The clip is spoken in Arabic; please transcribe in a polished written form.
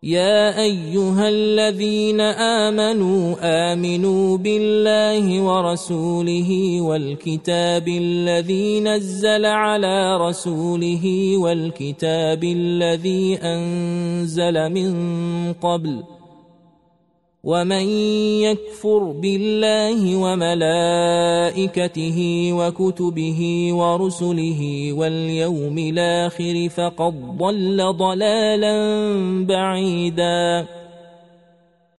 يا أيها الذين آمنوا بالله ورسوله والكتاب الذي نزل على رسوله والكتاب الذي أنزل من قبل ومن يكفر بالله وملائكته وكتبه ورسله واليوم الآخر فقد ضل ضلالا بعيدا.